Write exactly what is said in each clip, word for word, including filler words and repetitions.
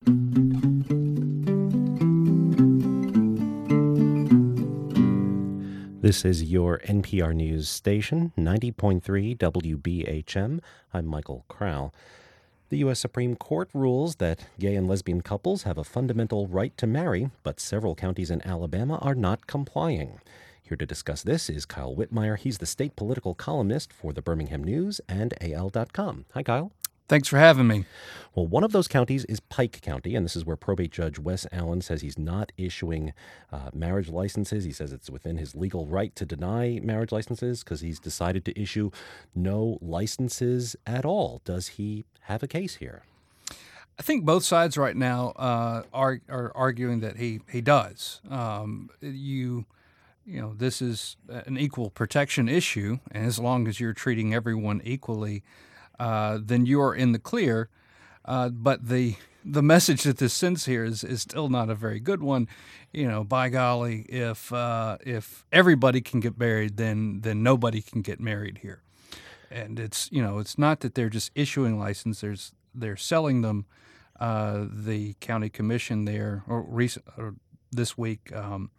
This is your N P R News station, ninety point three W B H M. I'm Michael Crowell. The U S Supreme Court rules that gay and lesbian couples have a fundamental right to marry, but several counties in Alabama are not complying. Here to discuss this is Kyle Whitmire. He's the state political columnist for the Birmingham News and A L dot com. Hi, Kyle. Thanks for having me. Well, one of those counties is Pike County, and this is where probate judge Wes Allen says he's not issuing uh, marriage licenses. He says it's within his legal right to deny marriage licenses because he's decided to issue no licenses at all. Does he have a case here? I think both sides right now uh, are are arguing that he he does. Um, you you know, this is an equal protection issue, and as long as you're treating everyone equally, Uh, then you are in the clear. Uh, but the the message that this sends here is, is still not a very good one. You know, by golly, if uh, if everybody can get married, then then nobody can get married here. And it's you know it's not that they're just issuing licenses; there's they're selling them. Uh, the county commission there, or recent or this week. Um,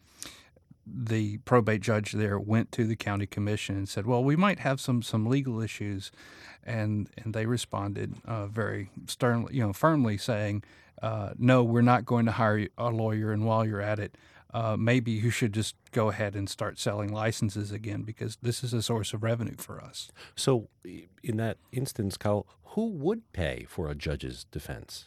The probate judge there went to the county commission and said, "Well, we might have some, some legal issues," and and they responded uh, very sternly, you know, firmly, saying, uh, "No, we're not going to hire a lawyer, and while you're at it, uh, maybe you should just go ahead and start selling licenses again because this is a source of revenue for us." So, in that instance, Kyle, who would pay for a judge's defense?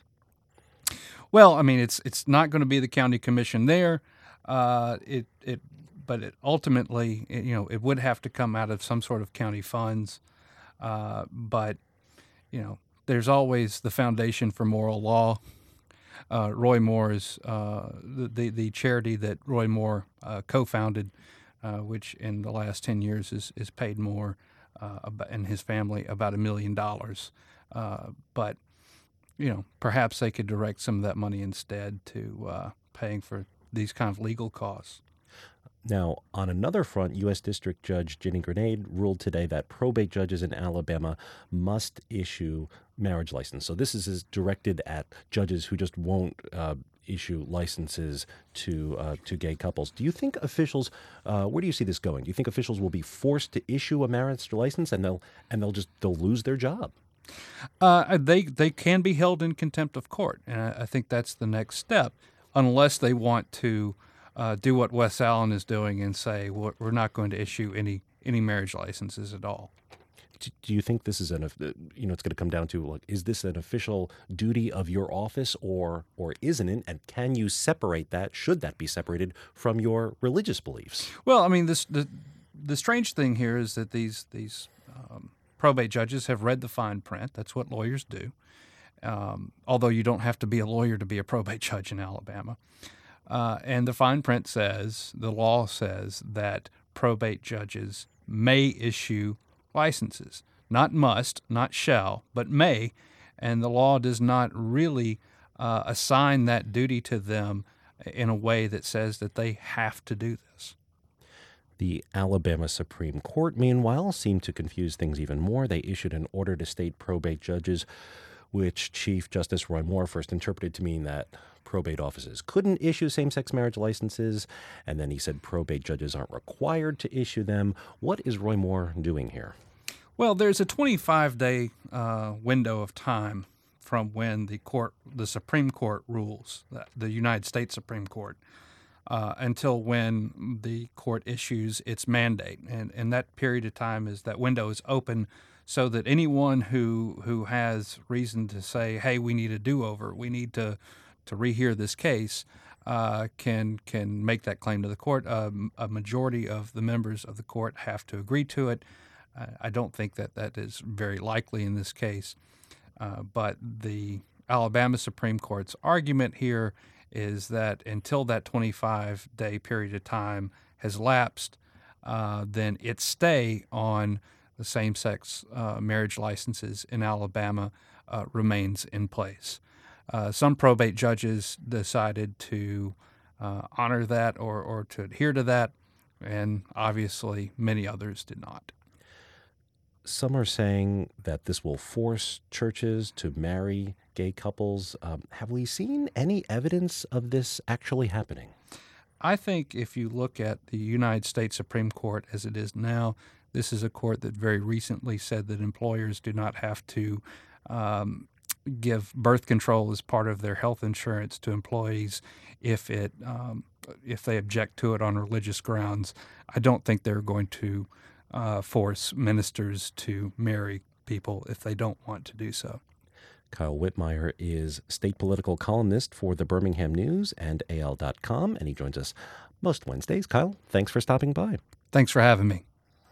Well, I mean, it's it's not going to be the county commission there. Uh, it it, but it ultimately, it, you know, it would have to come out of some sort of county funds. Uh, but you know, there's always the Foundation for Moral Law. Uh, Roy Moore's uh, the, the the charity that Roy Moore uh, co-founded, uh, which in the last ten years is is paid more uh, and his family about a million dollars. Uh, but you know, perhaps they could direct some of that money instead to uh, paying for these kind of legal costs. Now, on another front, U S District Judge Ginny Grenade ruled today that probate judges in Alabama must issue marriage license. So this is directed at judges who just won't uh, issue licenses to uh, to gay couples. Do you think officials, uh, where do you see this going? Do you think officials will be forced to issue a marriage license and they'll and they'll just they'll lose their job? Uh, they they can be held in contempt of court, and I, I think that's the next step, unless they want to uh, do what Wes Allen is doing and say, well, we're not going to issue any any marriage licenses at all. Do you think this is an, you know, it's going to come down to, like, is this an official duty of your office or or isn't it? And can you separate that? Should that be separated from your religious beliefs? Well, I mean, this the the strange thing here is that these these um, probate judges have read the fine print. That's what lawyers do. Um, although you don't have to be a lawyer to be a probate judge in Alabama. Uh, and the fine print says, the law says that probate judges may issue licenses. Not must, not shall, but may. And the law does not really uh, assign that duty to them in a way that says that they have to do this. The Alabama Supreme Court, meanwhile, seemed to confuse things even more. They issued an order to state probate judges, which Chief Justice Roy Moore first interpreted to mean that probate offices couldn't issue same-sex marriage licenses, and then he said probate judges aren't required to issue them. What is Roy Moore doing here? Well, there's a twenty-five day uh, window of time from when the court, the Supreme Court rules, the United States Supreme Court, uh, until when the court issues its mandate. And, and that period of time is that window is open so that anyone who who has reason to say, hey, we need a do-over, we need to to rehear this case, uh, can can make that claim to the court. Uh, a majority of the members of the court have to agree to it. Uh, I don't think that that is very likely in this case. Uh, but the Alabama Supreme Court's argument here is that until that twenty-five day period of time has lapsed, uh, then its stay on the same-sex uh, marriage licenses in Alabama uh, remains in place. Uh, some probate judges decided to uh, honor that or, or to adhere to that, and obviously many others did not. Some are saying that this will force churches to marry gay couples. Um, have we seen any evidence of this actually happening? I think if you look at the United States Supreme Court as it is now, this is a court that very recently said that employers do not have to um, give birth control as part of their health insurance to employees if it um, if they object to it on religious grounds. I don't think they're going to uh, force ministers to marry people if they don't want to do so. Kyle Whitmire is state political columnist for the Birmingham News and A L dot com, and he joins us most Wednesdays. Kyle, thanks for stopping by. Thanks for having me.